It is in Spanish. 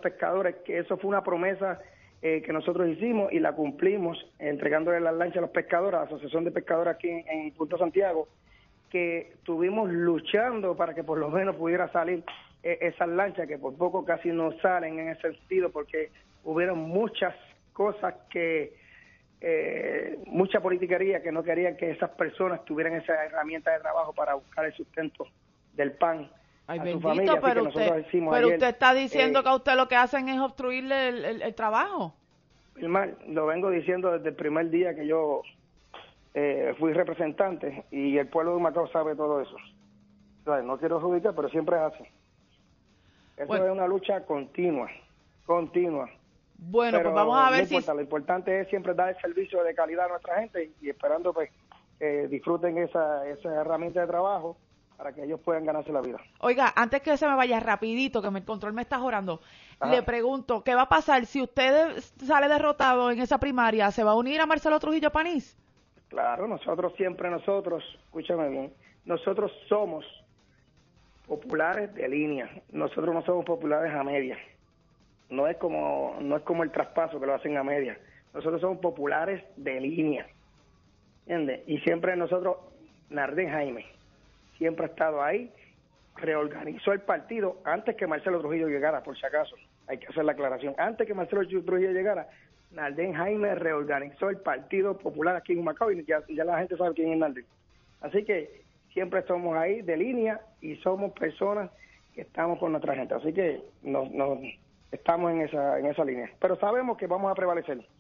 pescadores, que eso fue una promesa que nosotros hicimos y la cumplimos entregándole las lanchas a los pescadores, a la Asociación de Pescadores aquí en Punta Santiago, que estuvimos luchando para que por lo menos pudiera salir esas lanchas, que por poco casi no salen en ese sentido, porque hubieron muchas cosas mucha politiquería que no querían que esas personas tuvieran esa herramienta de trabajo para buscar el sustento del pan. Ay, a bendito, su familia. pero usted está diciendo que a usted lo que hacen es obstruirle el trabajo. Vilmar, lo vengo diciendo desde el primer día que yo fui representante, y el pueblo de Humacao sabe todo eso. O sea, no quiero adjudicar, pero siempre es así. Eso es una lucha continua. Bueno, pero pues vamos a ver lo importante es siempre dar el servicio de calidad a nuestra gente y esperando pues que disfruten esa herramienta de trabajo para que ellos puedan ganarse la vida. Oiga, antes que se me vaya rapidito, que el control me está jorando, Ajá. le pregunto, ¿qué va a pasar si usted sale derrotado en esa primaria? ¿Se va a unir a Marcelo Trujillo Panís? Claro, escúchame bien, nosotros somos populares de línea, nosotros no somos populares a media. No es como el traspaso que lo hacen a media. Nosotros somos populares de línea, ¿entiendes? Y siempre nosotros, Nardén Jaime, siempre ha estado ahí, reorganizó el partido antes que Marcelo Trujillo llegara, por si acaso, hay que hacer la aclaración. Antes que Marcelo Trujillo llegara, Nardén Jaime reorganizó el Partido Popular aquí en Humacao y ya la gente sabe quién es Nardén. Así que siempre estamos ahí de línea y somos personas que estamos con nuestra gente. Así que estamos en esa línea. Pero sabemos que vamos a prevalecer.